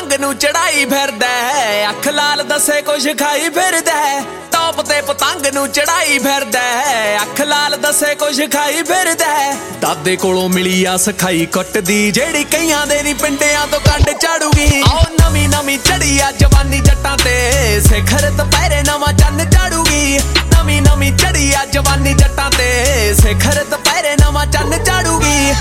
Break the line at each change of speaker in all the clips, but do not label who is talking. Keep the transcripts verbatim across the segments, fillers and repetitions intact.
ਪਤੰਗ ਨੂੰ ਚੜਾਈ ਫਿਰਦਾ, ਅੱਖ ਲਾਲ ਦੱਸੇ ਕੁਛ ਖਾਈ ਫਿਰਦਾ। ਟੌਪ ਤੇ ਪਤੰਗ ਨੂੰ ਚੜਾਈ ਫਿਰਦਾ, ਅੱਖ ਲਾਲ ਦੱਸੇ ਕੁਛ ਖਾਈ ਫਿਰਦਾ। ਦਾਦੇ ਕੋਲੋਂ ਮਿਲੀ ਆ ਸਿਖਾਈ ਕੁੱਟਦੀ, ਜਿਹੜੀ ਕਈਆਂ ਦੇ ਨੀ ਪਿੰਡਿਆਂ ਤੋਂ ਕੱਢ ਝਾੜੂਗੀ। ਆਓ ਨਵੀਂ ਨਵੀਂ ਚੜੀ ਆ ਜਵਾਨੀ ਜੱਟਾਂ ਤੇ, ਸਿਖਰ ਦੁਪਹਿਰੇ ਨਵਾਂ ਚੰਨ ਝਾੜੂਗੀ। ਨਵੀਂ ਨਵੀਂ ਚੜੀ ਆ ਜਵਾਨੀ ਜੱਟਾਂ ਤੇ, ਸਿਖਰ ਦੁਪਹਿਰੇ ਨਵਾਂ ਚੰਨ ਝਾੜੂਗੀ।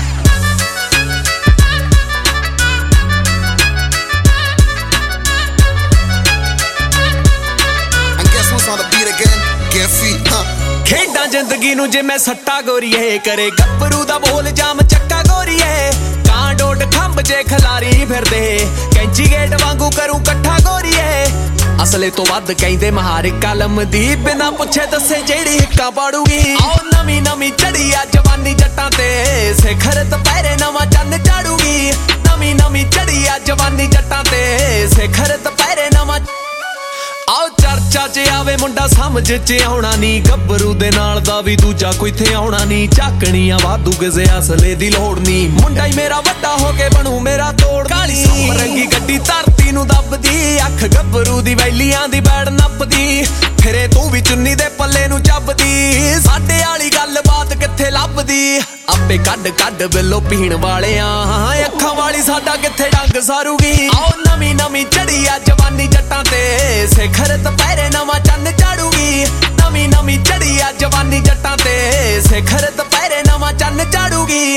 ਖੇਡਾਂ ਜ਼ਿੰਦਗੀ ਨੂੰ ਜਿਵੇਂ ਸੱਟਾ ਗੋਰੀਏ, ਕਰੇ ਗੱਭਰੂ ਦਾ ਬੋਲ ਜਾਮ ਚੱਕਾ ਗੋਰੀਏ। ਕਾਂ ਡੋਡ ਖੰਭ ਜੇ ਖਲਾਰੀ ਫਿਰਦੇ, ਕੈਂਚੀ ਗੇਟ ਵਾਂਗੂ ਕਰੂ ਇਕੱਠਾ ਗੋਰੀਏ। ਅਸਲੇ ਤੋਂ ਵੱਧ ਕਹਿੰਦੇ ਮਹਾਰ ਕਲਮ ਦੀ, ਬਿਨਾਂ ਪੁੱਛੇ ਦੱਸੇ ਜਿਹੜੀ ਹਿੱਕਾਂ ਪਾੜੂਗੀ। ਆਓ ਨਵੀਂ ਨਵੀਂ ਚੜੀ ਆ ਜਵਾਨੀ ਜੱਟਾਂ ਤੇ, ਸਿਖਰ ਦੁਪਹਿਰੇ ਨਵਾਂ ਚੰਨ ਝਾੜੂਗੀ। ਨਵੀਂ ਨਵੀਂ ਚੜੀ ਆ ਜਵਾਨੀ ਜੱਟਾਂ ਤੇ, ਸਿਖਰ ਦੁਪਹਿਰੇ ਨਵਾਂ। ਆਓ ਚਰਚਾ ਚ ਆਵੇ ਮੁੰਡਾ ਸਮਝ ਚ ਆਉਣਾ ਨੀ, ਗੱਭਰੂ ਦੇ ਨਾਲ ਦਾ ਵੀ ਦੂਜਾ ਕੋਈ ਥੇ ਆਉਣਾ ਨੀ। ਝਾਕਣੀਆਂ ਵਾਧੂ ਕਿਸੇ ਅਸਲੇ ਦੀ ਲੋੜ ਨੀ, ਮੁੰਡਾ ਹੀ ਮੇਰਾ ਵੱਡਾ ਹੋ ਕੇ ਬਣੂ ਮੇਰਾ ਤੋੜ। ਕਾਲੀ ਸੌਂ ਰੰਗੀ ਗੱਡੀ ਧਰਤੀ ਨੂੰ ਦੱਬਦੀ, ਅੱਖ ਗੱਭਰੂ ਦੀ ਵੈਲੀਆਂ ਦੀ ਬੈੜ ਨੱਪਦੀ। ਫਿਰੇ ਤੂੰ ਵੀ ਚੁੰਨੀ ਦੇ ਪੱਲੇ ਨੂੰ ਚੱਬਦੀ, ਸਾਡੇ ਵਾਲੀ ਗੱਲ ਬਾਤ ਕਿੱਥੇ ਲੱਭਦੀ। ਆਪੇ ਕੱਢ ਕੱਢ ਬਿੱਲੋ ਪੀਣ ਵਾਲਿਆਂ, ਅੱਖਾਂ ਵਾਲੀ ਸਾਡਾ ਕਿੱਥੇ ਡੰਗ ਸਾਰੂਗੀ। ਆਓ ਨਵੀਂ ਨਵੀਂ ਚੜੀ ਆ ਜਵਾਨੀ ਜੱਟਾਂ ਤੇ, ਸਿਖਰ ਦੁਪਹਿਰੇ ਨਵਾਂ ਚੰਨ ਝਾੜੂਗੀ। ਨਵੀਂ ਨਵੀਂ ਚੜੀ ਆ ਜਵਾਨੀ ਜੱਟਾਂ ਤੇ, ਸਿਖਰ ਦੁਪਹਿਰੇ ਨਵਾਂ ਚੰਨ ਝਾੜੂਗੀ।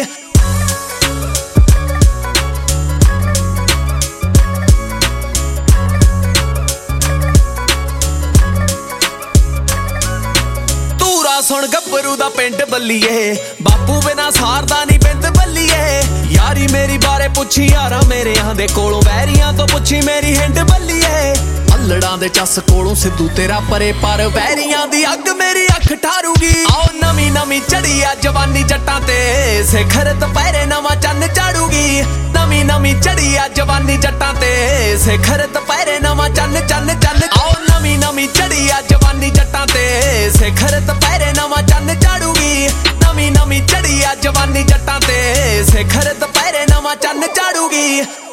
ਸੁਣ ਗੱਭਰੂ ਦਾ ਪਿੰਡ ਬੱਲੀਏ, ਬਾਪੂ ਬਿਨਾ ਸਾਰਦਾ ਨੀ ਬਿੰਦ ਬੱਲੀਏ। ਯਾਰੀ ਮੇਰੀ ਬਾਰੇ ਪੁੱਛੀ ਯਾਰਾਂ ਮੇਰਿਆਂ ਦੇ ਕੋਲੋਂ, ਵੈਰੀਆਂ ਤੋਂ ਪੁੱਛੀ ਮੇਰੀ ਹਿੰਡ ਬੱਲੀਏ। ਅਲੜਾਂ ਦੇ ਚੱਸ ਕੋਲੋਂ ਸਿੱਧੂ ਤੇਰਾ ਪਰੇ, ਪਰ ਵੈਰੀਆਂ ਦੀ ਅੱਗ ਮੇਰੀ ਅੱਖ ਠਾਰੂਗੀ। ਆਓ ਨਵੀਂ ਨਵੀਂ ਚੜੀ ਆ ਜਵਾਨੀ ਜੱਟਾਂ ਤੇ, ਸਿਖਰ ਦੁਪਹਿਰੇ ਨਵਾਂ ਚੰਨ ਝਾੜੂਗੀ। ਨਵੀਂ ਨਵੀਂ ਚੜੀ ਆ ਜਵਾਨੀ ਜੱਟਾਂ ਤੇ, ਸਿਖਰ ਦੁਪਹਿਰੇ ਨਵਾਂ ਚੰਨ ਚੰਨ ਚੰਨ। ਆਓ ਨਵੀਂ ਨਵੀਂ ਚੜੀ ਆ ਜਵਾਨੀ ਜੱਟਾਂ ਤੇ, ਸਿਖਰ ਦੁਪਹਿਰੇ ਨਵਾਂ ਚੰਨ ਝਾੜੂਗੀ। ਨਵੀਂ ਨਵੀਂ ਚੜੀ ਆ ਜਵਾਨੀ ਜੱਟਾਂ ਤੇ, ਸਿਖਰ ਦੁਪਹਿਰੇ ਨਵਾਂ ਚੰਨ ਝਾੜੂਗੀ।